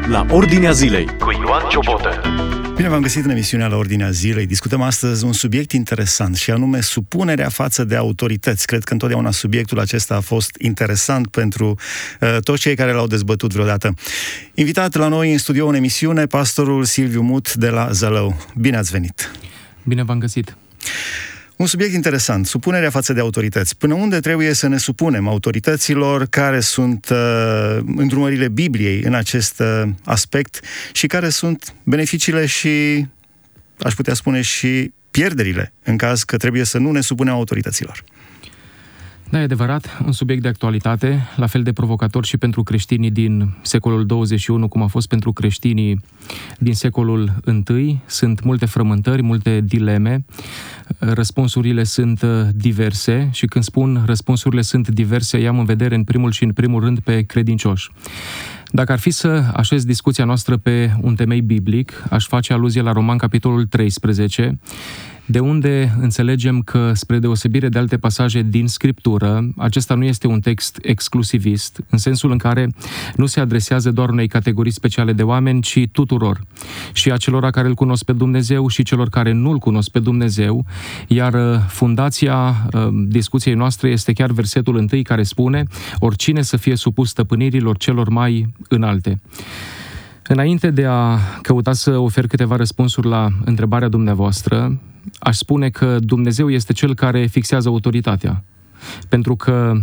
la Ordinea Zilei cu Ioan Ciobotă. Bine v-am găsit în emisiunea La Ordinea Zilei. Discutăm astăzi un subiect interesant și anume supunerea față de autorități. Cred că întotdeauna subiectul acesta a fost interesant pentru toți cei care l-au dezbătut vreodată. Invitat la noi în studio în emisiune, pastorul Silviu Mut de la Zălău. Bine ați venit! Bine v-am găsit! Un subiect interesant, supunerea față de autorități. Până unde trebuie să ne supunem autorităților, care sunt îndrumările Bibliei în acest aspect și care sunt beneficiile și, aș putea spune, și pierderile în caz că trebuie să nu ne supunem autorităților. Da, e adevărat, un subiect de actualitate, la fel de provocator și pentru creștinii din secolul 21, cum a fost pentru creștinii din secolul I. Sunt multe frământări, multe dileme, răspunsurile sunt diverse și când spun răspunsurile sunt diverse, i-am în vedere în primul rând pe credincioși. Dacă ar fi să așez discuția noastră pe un temei biblic, aș face aluzie la Roman, capitolul 13, de unde înțelegem că, spre deosebire de alte pasaje din Scriptură, acesta nu este un text exclusivist, în sensul în care nu se adresează doar unei categorii speciale de oameni, ci tuturor, și acelora care îl cunosc pe Dumnezeu și celor care nu îl cunosc pe Dumnezeu, iar fundația discuției noastre este chiar versetul 1 care spune: oricine să fie supus stăpânirilor celor mai înalte. Înainte de a căuta să ofer câteva răspunsuri la întrebarea dumneavoastră, aș spune că Dumnezeu este Cel care fixează autoritatea. Pentru că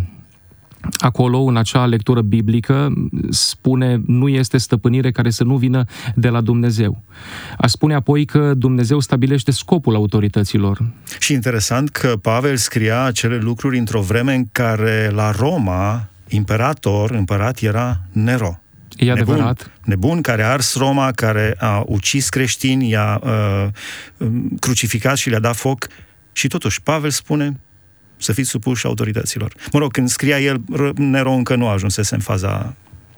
acolo, în acea lectură biblică, spune nu este stăpânire care să nu vină de la Dumnezeu. Aș spune apoi că Dumnezeu stabilește scopul autorităților. Și interesant că Pavel scria acele lucruri într-o vreme în care la Roma, împărat era Nero. E adevărat. Nebun care a ars Roma, care a ucis creștini, i-a crucificat și le-a dat foc. Și totuși, Pavel spune să fiți supuși autorităților. Mă rog, când scria el, Nero încă nu ajunsese în faza...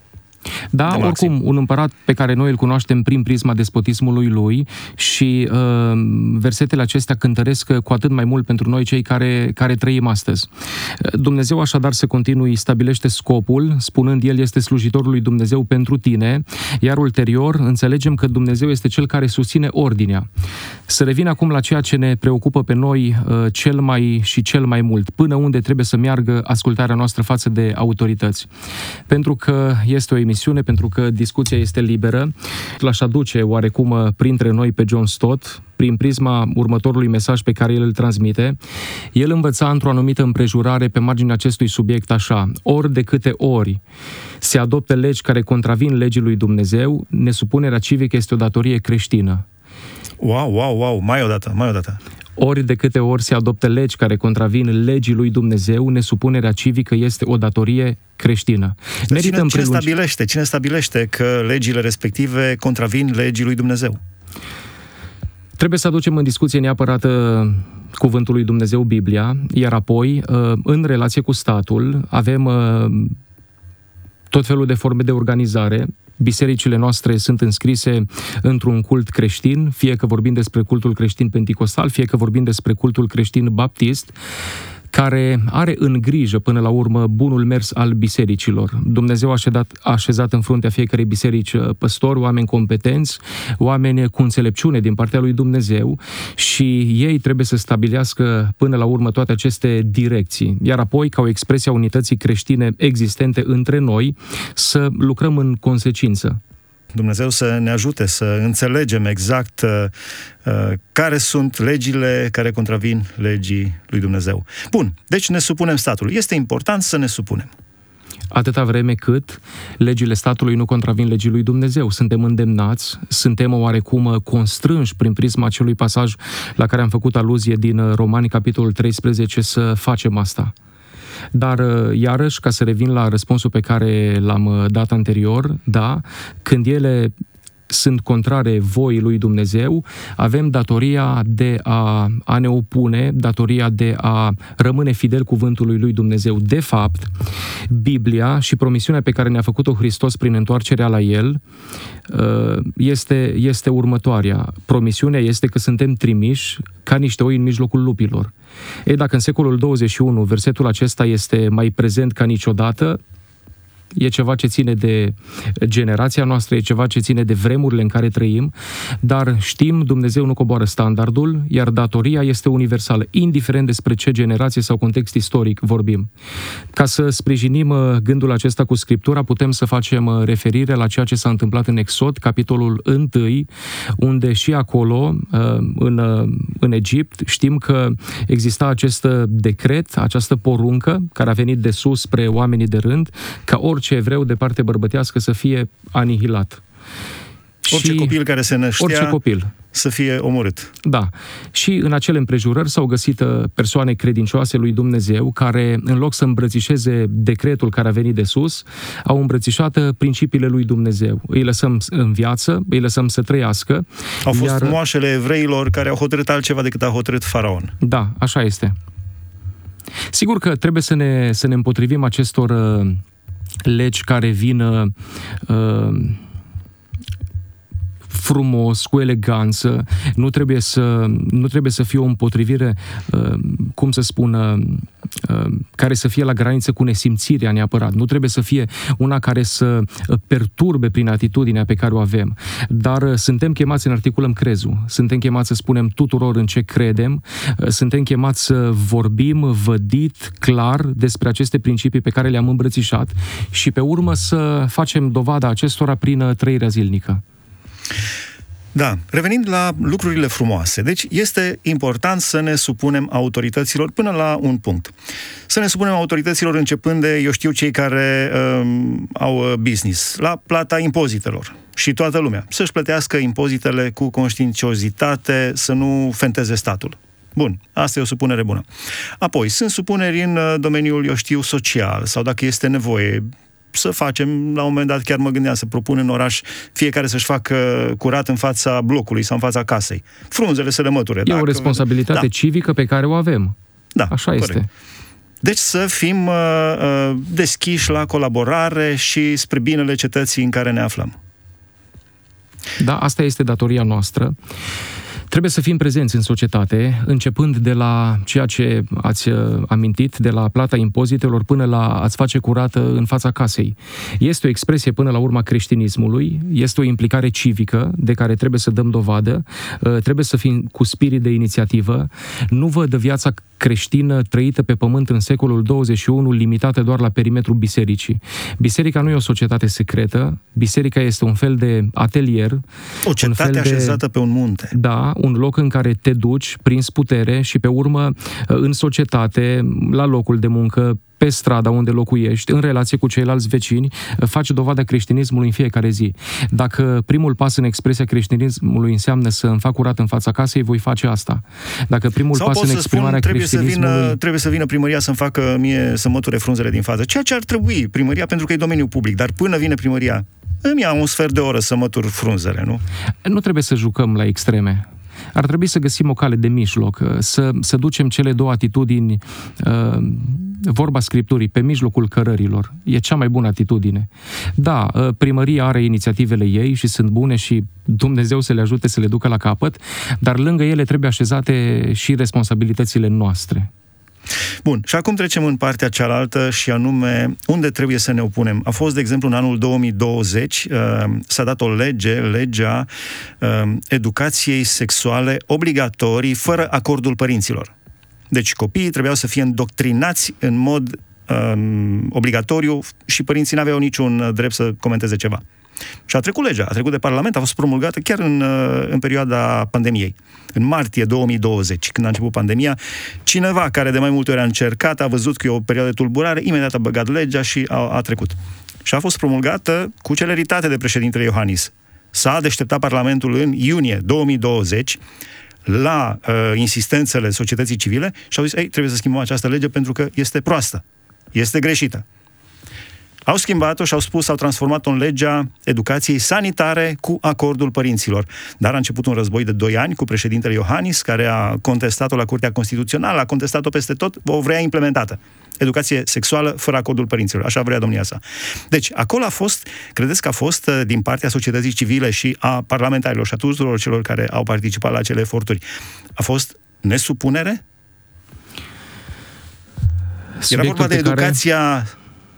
Da, oricum, un împărat pe care noi îl cunoaștem prin prisma despotismului lui și versetele acestea cântăresc cu atât mai mult pentru noi cei care trăim astăzi. Dumnezeu așadar se continui, stabilește scopul, spunând El este slujitorul lui Dumnezeu pentru tine, iar ulterior înțelegem că Dumnezeu este Cel care susține ordinea. Să revin acum la ceea ce ne preocupă pe noi cel mai mult, până unde trebuie să meargă ascultarea noastră față de autorități. Pentru că este o emisiune, pentru că discuția este liberă, l-aș aduce oarecum printre noi pe John Stott, prin prisma următorului mesaj pe care el îl transmite. El învăța într-o anumită împrejurare pe marginea acestui subiect așa: ori de câte ori se adoptă legi care contravin legii lui Dumnezeu, nesupunerea civică este o datorie creștină. Wow, mai o dată. Ori de câte ori se adoptă legi care contravin legii lui Dumnezeu, nesupunerea civică este o datorie creștină. Cine stabilește că legile respective contravin legii lui Dumnezeu? Trebuie să aducem în discuție neapărat cuvântul lui Dumnezeu, Biblia, iar apoi, în relație cu statul, avem tot felul de forme de organizare. Bisericile noastre sunt înscrise într-un cult creștin, fie că vorbim despre cultul creștin penticostal, fie că vorbim despre cultul creștin baptist, care are în grijă până la urmă bunul mers al bisericilor. Dumnezeu a așezat în fruntea fiecărei biserici păstori, oameni competenți, oameni cu înțelepciune din partea lui Dumnezeu și ei trebuie să stabilească până la urmă toate aceste direcții. Iar apoi, ca o expresie a unității creștine existente între noi, să lucrăm în consecință. Dumnezeu să ne ajute să înțelegem exact care sunt legile care contravin legii lui Dumnezeu. Bun, deci ne supunem statului. Este important să ne supunem. Atâta vreme cât legile statului nu contravin legii lui Dumnezeu. Suntem îndemnați, suntem oarecum constrânși prin prisma acelui pasaj la care am făcut aluzie din Romani, capitolul 13, să facem asta. Dar, iarăși, ca să revin la răspunsul pe care l-am dat anterior, da, când ele sunt contrare voii lui Dumnezeu, avem datoria de a ne opune, datoria de a rămâne fidel cuvântului lui Dumnezeu. De fapt, Biblia și promisiunea pe care ne-a făcut-o Hristos prin întoarcerea la El este următoarea. Promisiunea este că suntem trimiși ca niște oi în mijlocul lupilor. Ei, dacă în secolul 21 versetul acesta este mai prezent ca niciodată, e ceva ce ține de generația noastră, e ceva ce ține de vremurile în care trăim, dar știm, Dumnezeu nu coboară standardul, iar datoria este universală, indiferent despre ce generație sau context istoric vorbim. Ca să sprijinim gândul acesta cu Scriptura, putem să facem referire la ceea ce s-a întâmplat în Exod, capitolul 1, unde și acolo, în Egipt, știm că exista acest decret, această poruncă, care a venit de sus spre oamenii de rând, ca orice evreu de parte bărbătească să fie anihilat. Orice copil care se năștea să fie omorât. Da. Și în acele împrejurări s-au găsit persoane credincioase lui Dumnezeu care, în loc să îmbrățișeze decretul care a venit de sus, au îmbrățișat principiile lui Dumnezeu. Îi lăsăm în viață, îi lăsăm să trăiască. Au fost moașele evreilor care au hotărât altceva decât a hotărât Faraon. Da, așa este. Sigur că trebuie să ne împotrivim acestor legi care vin frumos, cu eleganță, nu trebuie să fie o împotrivire, cum să spun, care să fie la graniță cu nesimțirea neapărat. Nu trebuie să fie una care să perturbe prin atitudinea pe care o avem. Dar suntem chemați să ne articulăm crezul. Suntem chemați să spunem tuturor în ce credem. Suntem chemați să vorbim vădit, clar despre aceste principii pe care le-am îmbrățișat și pe urmă să facem dovada acestora prin trăirea zilnică. Da, revenind la lucrurile frumoase. Deci este important să ne supunem autorităților până la un punct. Să ne supunem autorităților începând de, eu știu, cei care au business, la plata impozitelor. Și toată lumea. Să-și plătească impozitele cu conștiinciozitate, să nu fenteze statul. Bun, asta e o supunere bună. Apoi, sunt supuneri în domeniul, eu știu, social, sau dacă este nevoie, să facem, la un moment dat chiar mă gândeam să propun în oraș fiecare să-și facă curat în fața blocului sau în fața casei. Frunzele să le măture. E o responsabilitate civică pe care o avem. Da, așa corect. Este. Deci să fim deschiși la colaborare și spre binele cetății în care ne aflăm. Da, asta este datoria noastră. Trebuie să fim prezenți în societate, începând de la ceea ce ați amintit, de la plata impozitelor până la a-ți face curată în fața casei. Este o expresie până la urma creștinismului, este o implicare civică de care trebuie să dăm dovadă, trebuie să fim cu spirit de inițiativă. Nu văd viața creștină trăită pe pământ în secolul 21 limitată doar la perimetrul bisericii. Biserica nu e o societate secretă, biserica este un fel de atelier. O cetate așezată pe un munte. Da, un loc în care te duci, prins putere și pe urmă în societate, la locul de muncă, pe strada unde locuiești, în relație cu ceilalți vecini, faci dovada creștinismului în fiecare zi. Dacă primul pas în expresia creștinismului înseamnă să îmi fac curat în fața casei, voi face asta. Dacă primul pas în exprimarea creștinismului... Trebuie să vină primăria să-mi facă mie să măture frunzele din față. Ceea ce ar trebui primăria, pentru că e domeniul public, dar până vine primăria, îmi ia un sfert de oră să mătur frunzele, nu? Nu trebuie să jucăm la extreme. Ar trebui să găsim o cale de mijloc, să ducem cele două atitudini, vorba Scripturii, pe mijlocul cărărilor. E cea mai bună atitudine. Da, primăria are inițiativele ei și sunt bune și Dumnezeu să le ajute să le ducă la capăt, dar lângă ele trebuie așezate și responsabilitățile noastre. Bun, și acum trecem în partea cealaltă și anume unde trebuie să ne opunem. A fost, de exemplu, în anul 2020 s-a dat o legea educației sexuale obligatorii fără acordul părinților. Deci copiii trebuiau să fie îndoctrinați în mod obligatoriu și părinții n-aveau niciun drept să comenteze ceva. Și a trecut legea, a trecut de Parlament, a fost promulgată chiar în perioada pandemiei. În martie 2020, când a început pandemia, cineva care de mai multe ori a încercat, a văzut că e o perioadă de tulburare, imediat a băgat legea și a trecut. Și a fost promulgată cu celeritate de președintele Iohannis. S-a deșteptat Parlamentul în iunie 2020 la insistențele societății civile și au zis, trebuie să schimbăm această lege pentru că este proastă, este greșită. Au schimbat-o și au spus, au transformat-o în legea educației sanitare cu acordul părinților. Dar a început un război de 2 ani cu președintele Iohannis, care a contestat-o la Curtea Constituțională, a contestat-o peste tot, o vrea implementată. Educație sexuală fără acordul părinților. Așa vrea domnia sa. Deci, acolo a fost, credeți că a fost din partea societății civile și a parlamentarilor și a tuturor celor care au participat la acele eforturi, a fost nesupunere? Era vorba de educația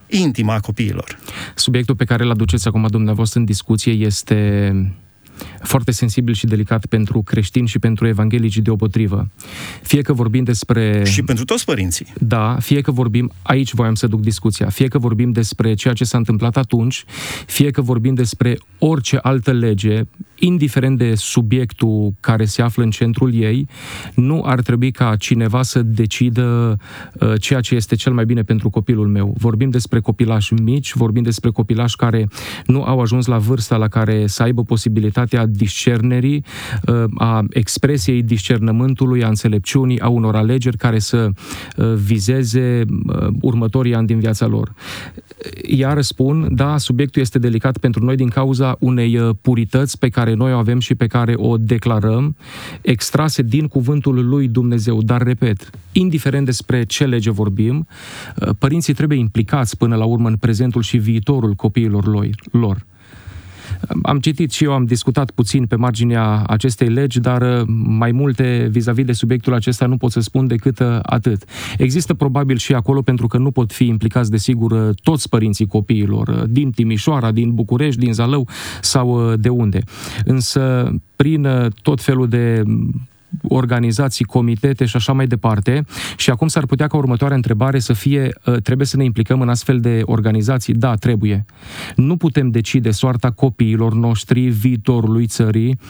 intimă a copiilor. Subiectul pe care îl aduceți acum dumneavoastră în discuție este foarte sensibil și delicat pentru creștini și pentru evanghelici deopotrivă. Fie că vorbim despre... Și pentru toți părinții. Da, fie că vorbim, aici voiam să duc discuția, fie că vorbim despre ceea ce s-a întâmplat atunci, fie că vorbim despre orice altă lege, indiferent de subiectul care se află în centrul ei, nu ar trebui ca cineva să decidă ceea ce este cel mai bine pentru copilul meu. Vorbim despre copilași mici, vorbim despre copilași care nu au ajuns la vârsta la care să aibă posibilitatea discernerii, a expresiei discernământului, a înțelepciunii, a unor alegeri care să vizeze următorii ani din viața lor. Iar spun, da, subiectul este delicat pentru noi din cauza unei purități pe care noi o avem și pe care o declarăm, extrase din cuvântul lui Dumnezeu. Dar, repet, indiferent despre ce lege vorbim, părinții trebuie implicați până la urmă în prezentul și viitorul copiilor lor. Am citit și eu, am discutat puțin pe marginea acestei legi, dar mai multe vis-a-vis de subiectul acesta nu pot să spun decât atât. Există probabil și acolo, pentru că nu pot fi implicați, desigur, toți părinții copiilor, din Timișoara, din București, din Zalău sau de unde. Însă, prin tot felul de organizații, comitete și așa mai departe. Și acum s-ar putea ca următoarea întrebare să fie, trebuie să ne implicăm în astfel de organizații? Da, trebuie. Nu putem decide soarta copiilor noștri, viitorului țării,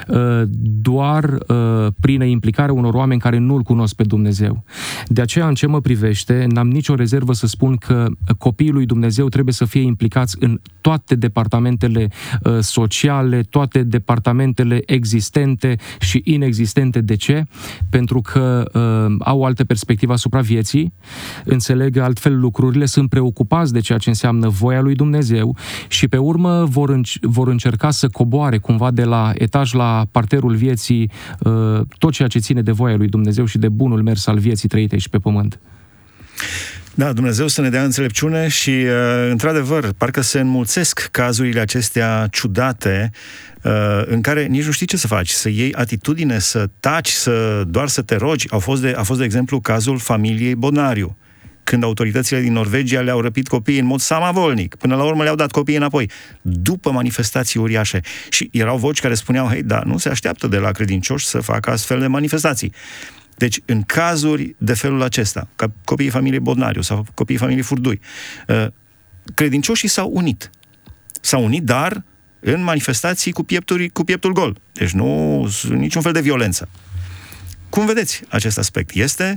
doar prin implicarea unor oameni care nu-L cunosc pe Dumnezeu. De aceea, în ce mă privește, n-am nicio rezervă să spun că copiii lui Dumnezeu trebuie să fie implicați în toate departamentele sociale, toate departamentele existente și inexistente. De ce? Pentru că au o altă perspectivă asupra vieții, înțeleg altfel lucrurile, sunt preocupați de ceea ce înseamnă voia lui Dumnezeu și pe urmă vor încerca să coboare cumva de la etaj la parterul vieții tot ceea ce ține de voia lui Dumnezeu și de bunul mers al vieții trăite aici pe pământ. Da, Dumnezeu să ne dea înțelepciune și, într-adevăr, parcă se înmulțesc cazurile acestea ciudate în care nici nu știi ce să faci, să iei atitudine, să taci, doar să te rogi. A fost de exemplu, cazul familiei Bodnariu, când autoritățile din Norvegia le-au răpit copiii în mod samavolnic. Până la urmă le-au dat copiii înapoi, după manifestații uriașe. Și erau voci care spuneau, hei, da, nu se așteaptă de la credincioși să facă astfel de manifestații. Deci, în cazuri de felul acesta, ca copiii familiei Bodnariu sau copiii familiei Furdui, credincioșii s-au unit. S-au unit, dar în manifestații cu pieptul gol. Deci nu niciun fel de violență. Cum vedeți acest aspect?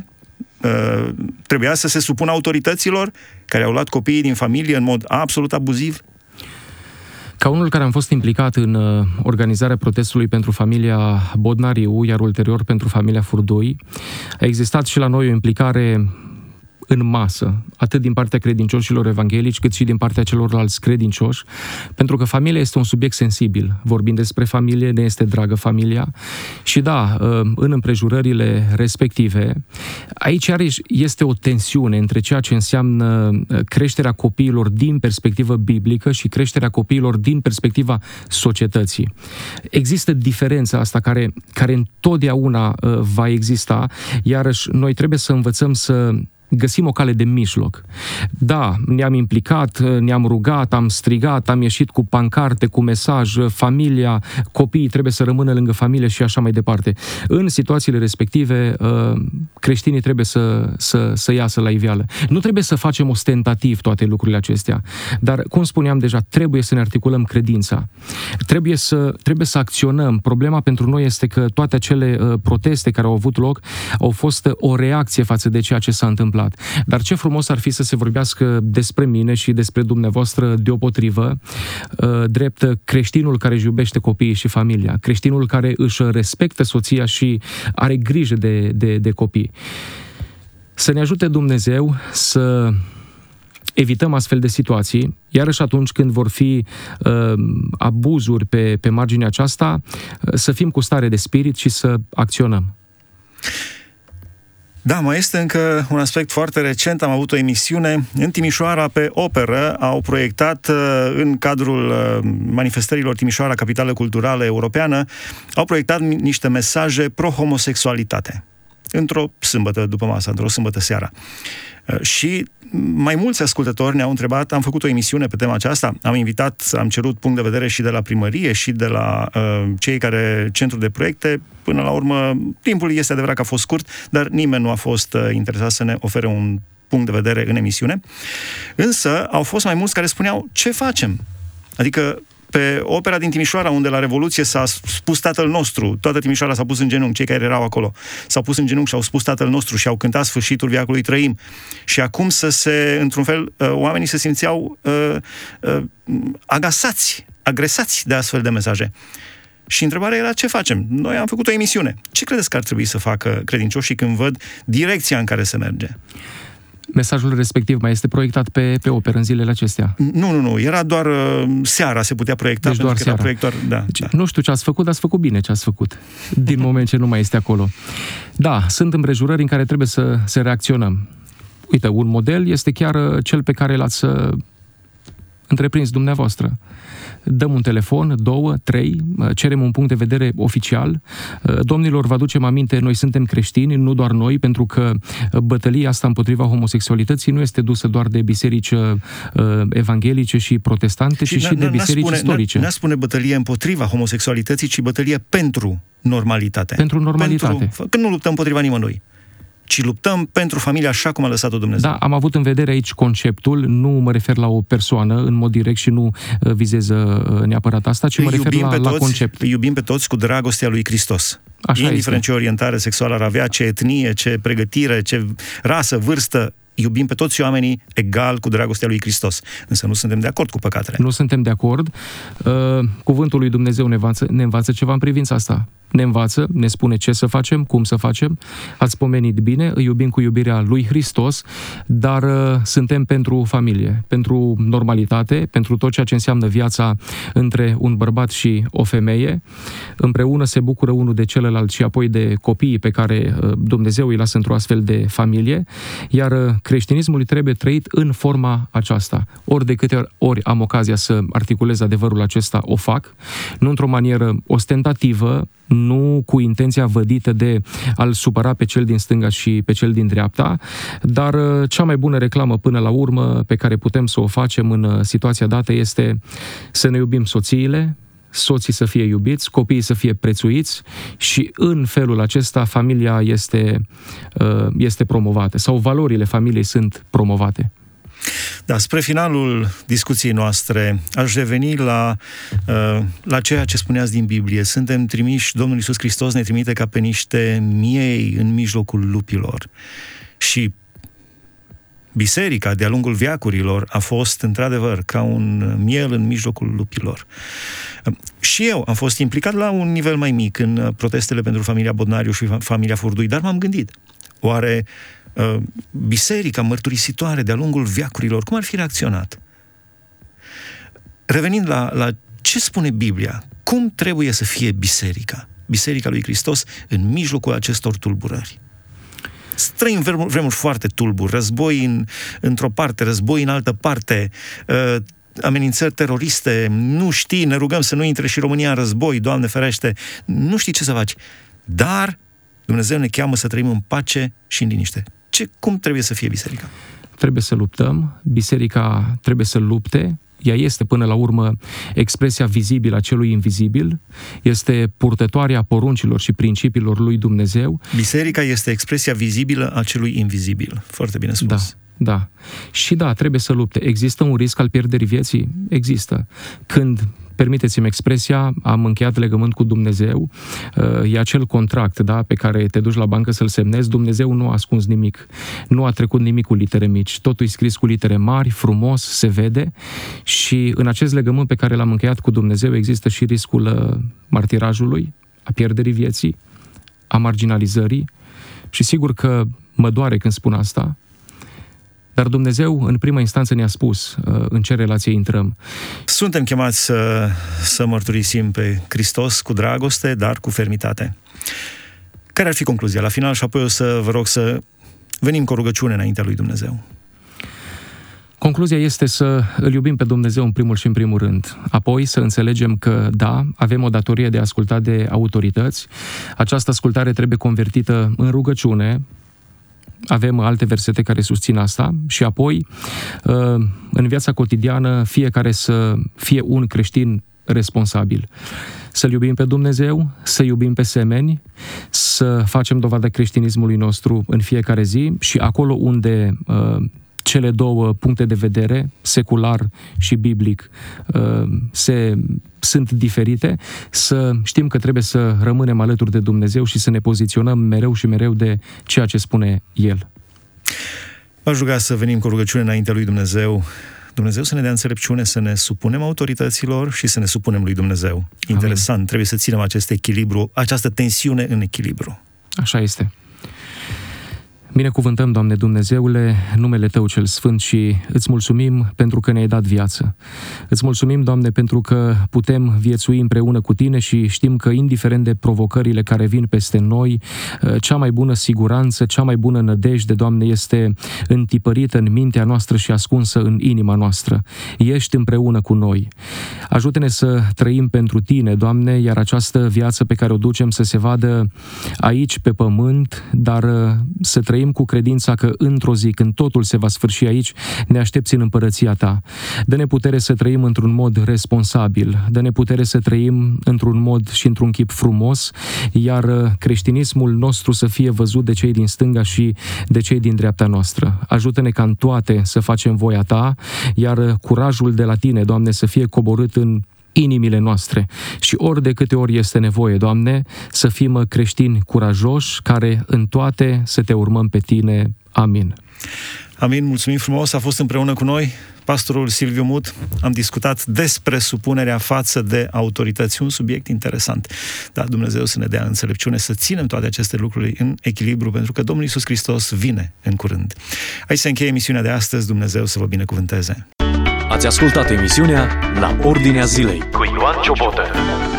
Trebuia să se supună autorităților care au luat copiii din familie în mod absolut abuziv? Ca unul care am fost implicat în organizarea protestului pentru familia Bodnariu, iar ulterior pentru familia Furdui, a existat și la noi o implicare în masă, atât din partea credincioșilor evanghelici, cât și din partea celorlalți credincioși, pentru că familia este un subiect sensibil. Vorbind despre familie, ne este dragă familia și da, în împrejurările respective, aici iarăși este o tensiune între ceea ce înseamnă creșterea copiilor din perspectivă biblică și creșterea copiilor din perspectiva societății. Există diferența asta care întotdeauna va exista, iarăși noi trebuie să învățăm să găsim o cale de mijloc. Da, ne-am implicat, ne-am rugat, am strigat, am ieșit cu pancarte, cu mesaj, familia, copiii trebuie să rămână lângă familie și așa mai departe. În situațiile respective, creștinii trebuie să iasă la iveală. Nu trebuie să facem ostentativ toate lucrurile acestea, dar, cum spuneam deja, trebuie să ne articulăm credința. Trebuie să acționăm. Problema pentru noi este că toate acele proteste care au avut loc au fost o reacție față de ceea ce s-a întâmplat. Dar ce frumos ar fi să se vorbească despre mine și despre dumneavoastră deopotrivă, drept creștinul care își iubește copiii și familia, creștinul care își respectă soția și are grijă de copii. Să ne ajute Dumnezeu să evităm astfel de situații, iarăși atunci când vor fi abuzuri pe marginea aceasta, să fim cu stare de spirit și să acționăm. Da, mai este încă un aspect foarte recent. Am avut o emisiune în Timișoara pe operă. Au proiectat în cadrul manifestărilor Timișoara, capitală culturală europeană, au proiectat niște mesaje pro-homosexualitate. într-o sâmbătă după masă, într-o sâmbătă seara. Și mai mulți ascultători ne-au întrebat, am făcut o emisiune pe tema aceasta, am cerut punct de vedere și de la primărie și de la cei care, centrul de proiecte, până la urmă, timpul este adevărat că a fost scurt, dar nimeni nu a fost interesat să ne ofere un punct de vedere în emisiune. Însă au fost mai mulți care spuneau, ce facem? Adică pe opera din Timișoara, unde la Revoluție s-a spus Tatăl nostru, toată Timișoara s-a pus în genunchi, cei care erau acolo s-au pus în genunchi și au spus Tatăl nostru și au cântat Sfârșitul veacului trăim. Și acum într-un fel, oamenii se simțeau agasați, agresați de astfel de mesaje. Și întrebarea era, ce facem? Noi am făcut o emisiune. Ce credeți că ar trebui să facă credincioșii când văd direcția în care se merge? Mesajul respectiv mai este proiectat pe operă în zilele acestea? Nu. Era doar seara se putea proiecta. Deci doar seara. Proiector, da. Nu știu ce ați făcut, dar ați făcut bine ce ați făcut. Din moment ce nu mai este acolo. Da, sunt împrejurări în care trebuie să reacționăm. Uite, un model este chiar cel pe care l-ați întreprins dumneavoastră. Dăm un telefon, 2, 3, cerem un punct de vedere oficial. Domnilor, vă aducem aminte, noi suntem creștini, nu doar noi, pentru că bătălia asta împotriva homosexualității nu este dusă doar de biserici evanghelice și protestante, ci și de biserici istorice. Nu spune bătălie împotriva homosexualității, ci bătălie pentru normalitate. Pentru normalitate. Când nu luptăm împotriva nimănui, ci luptăm pentru familia așa cum a lăsat-o Dumnezeu. Da, am avut în vedere aici conceptul, nu mă refer la o persoană în mod direct și nu vizez neapărat asta, ci mă refer la concept. Îi iubim pe toți cu dragostea lui Hristos. Așa indiferent este. Ce orientare sexuală ar avea, ce etnie, ce pregătire, ce rasă, vârstă, iubim pe toți oamenii egal cu dragostea lui Hristos. Însă nu suntem de acord cu păcatele. Nu suntem de acord. Cuvântul lui Dumnezeu ne învață ceva în privința asta. Ne învață, ne spune ce să facem, cum să facem. Ați pomenit bine, îi iubim cu iubirea lui Hristos, dar suntem pentru familie, pentru normalitate, pentru tot ceea ce înseamnă viața între un bărbat și o femeie. Împreună se bucură unul de celălalt și apoi de copiii pe care Dumnezeu îi lasă într-o astfel de familie, iar creștinismul trebuie trăit în forma aceasta. Ori de câte ori am ocazia să articulez adevărul acesta, o fac, nu într-o manieră ostentativă, nu cu intenția vădită de a-l supăra pe cel din stânga și pe cel din dreapta, dar cea mai bună reclamă până la urmă pe care putem să o facem în situația dată este să ne iubim soțiile, soții să fie iubiți, copiii să fie prețuiți și în felul acesta familia este promovată sau valorile familiei sunt promovate. Da, spre finalul discuției noastre aș reveni la ceea ce spuneați din Biblie. Suntem trimiși, Domnul Iisus Hristos ne trimite ca pe niște miei în mijlocul lupilor. Și biserica de-a lungul veacurilor a fost într-adevăr ca un miel în mijlocul lupilor. Și eu am fost implicat la un nivel mai mic în protestele pentru familia Bodnariu și familia Furdui, dar m-am gândit, oare biserica mărturisitoare de-a lungul veacurilor, cum ar fi reacționat? Revenind la ce spune Biblia, cum trebuie să fie Biserica lui Hristos în mijlocul acestor tulburări? Trăim vremuri foarte tulburi, război într-o parte, război în altă parte, amenințări teroriste, nu știi, ne rugăm să nu intre și România în război, Doamne ferește, nu știi ce să faci. Dar Dumnezeu ne cheamă să trăim în pace și în liniște. Cum trebuie să fie biserica? Trebuie să luptăm, biserica trebuie să lupte, ea este până la urmă expresia vizibilă a celui invizibil, este purtătoarea poruncilor și principiilor lui Dumnezeu. Biserica este expresia vizibilă a celui invizibil. Foarte bine spus. Da. Și da, trebuie să lupte. Există un risc al pierderii vieții? Există. Când, permiteți-mi expresia, am încheiat legământ cu Dumnezeu, e acel contract, da, pe care te duci la bancă să-l semnezi, Dumnezeu nu a ascuns nimic, nu a trecut nimic cu litere mici, totul e scris cu litere mari, frumos, se vede și în acest legământ pe care l-am încheiat cu Dumnezeu există și riscul martirajului, a pierderii vieții, a marginalizării și sigur că mă doare când spun asta, dar Dumnezeu, în prima instanță, ne-a spus în ce relație intrăm. Suntem chemați să mărturisim pe Hristos cu dragoste, dar cu fermitate. Care ar fi concluzia la final? Și apoi o să vă rog să venim cu o rugăciune înaintea lui Dumnezeu. Concluzia este să îl iubim pe Dumnezeu în primul și în primul rând. Apoi să înțelegem că, da, avem o datorie de a asculta de autorități. Această ascultare trebuie convertită în rugăciune. Avem alte versete care susțin asta. Și apoi, în viața cotidiană, fiecare să fie un creștin responsabil. Să-L iubim pe Dumnezeu, să iubim pe semeni, să facem dovada creștinismului nostru în fiecare zi și acolo unde cele două puncte de vedere, secular și biblic, sunt diferite, să știm că trebuie să rămânem alături de Dumnezeu și să ne poziționăm mereu și mereu de ceea ce spune El. V-aș ruga să venim cu rugăciune înaintea lui Dumnezeu. Dumnezeu să ne dea înțelepciune să ne supunem autorităților și să ne supunem lui Dumnezeu. Interesant, Amin. Trebuie să ținem acest echilibru, această tensiune în echilibru. Așa este. Binecuvântăm, Doamne Dumnezeule, numele Tău cel Sfânt și îți mulțumim pentru că ne-ai dat viață. Îți mulțumim, Doamne, pentru că putem viețui împreună cu Tine și știm că, indiferent de provocările care vin peste noi, cea mai bună siguranță, cea mai bună nădejde, Doamne, este întipărită în mintea noastră și ascunsă în inima noastră. Ești împreună cu noi. Ajută-ne să trăim pentru Tine, Doamne, iar această viață pe care o ducem să se vadă aici, pe pământ, dar să trăim cu credința că într-o zi, când totul se va sfârși aici, ne aștepți în împărăția Ta. Dă-ne putere să trăim într-un mod responsabil, dă-ne putere să trăim într-un mod și într-un chip frumos, iar creștinismul nostru să fie văzut de cei din stânga și de cei din dreapta noastră. Ajută-ne ca în toate să facem voia Ta, iar curajul de la Tine, Doamne, să fie coborât în inimile noastre și ori de câte ori este nevoie, Doamne, să fim creștini curajoși, care în toate să Te urmăm pe Tine. Amin. Amin, mulțumim frumos, a fost împreună cu noi pastorul Silviu Mut. Am discutat despre supunerea față de autorități, un subiect interesant. Da, Dumnezeu să ne dea înțelepciune să ținem toate aceste lucruri în echilibru, pentru că Domnul Iisus Hristos vine în curând. Aici se încheie emisiunea de astăzi, Dumnezeu să vă binecuvânteze. Ați ascultat emisiunea La Ordinea Zilei cu Ioan Ciobotă.